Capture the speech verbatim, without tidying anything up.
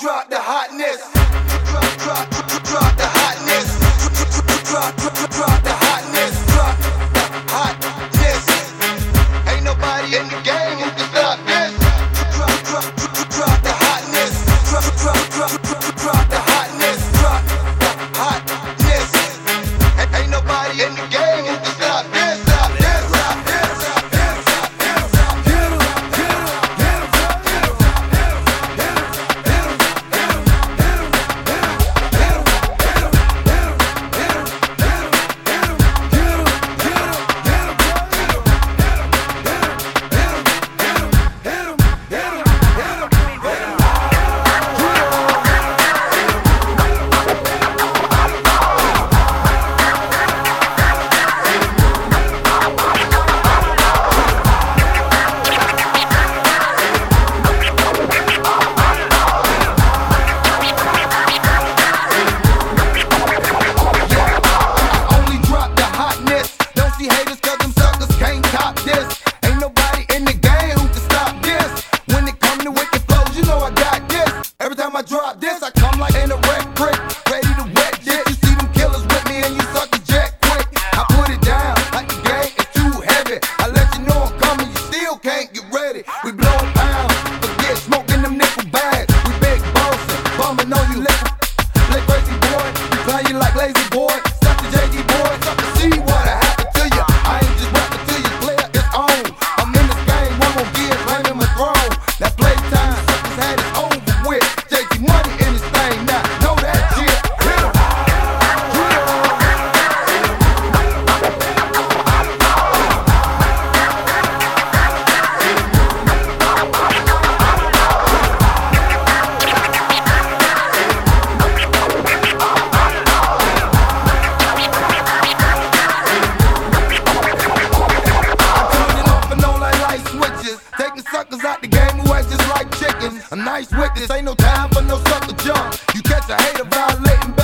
drop the hotness. Drop, drop, drop the hotness. Drop, drop, drop the hotness. Drop the hotness. Ain't nobody in the game who can stop this. Drop, drop, drop the hotness. Drop, drop, drop, drop the hotness. Drop the hotness. Ain't nobody in the game who can stop this. Stop this. Stop this. Stop this. Stop this. Stop this. I drop this, I come like in a wreck brick, ready to wet this. You see them killers with me and you suck the jet quick. I put it down like the game is too heavy. I let you know I'm coming, you still can't get ready. We blowin' pounds, forget smoking them nickel bags. We big bossin', bumming on you little, like crazy boy. We playin' like lazy boy, stop the J D boy, stop to see what happened to you. I ain't just rapping to you, player, it's on. I'm in this game, one more gear, claiming my throne. That playtime, suckers had it over with. Money in this thing now, know that shit. Taking suckers out the game who act just like chickens. A nice witness, ain't no time for no sucker jump. You catch a hater violating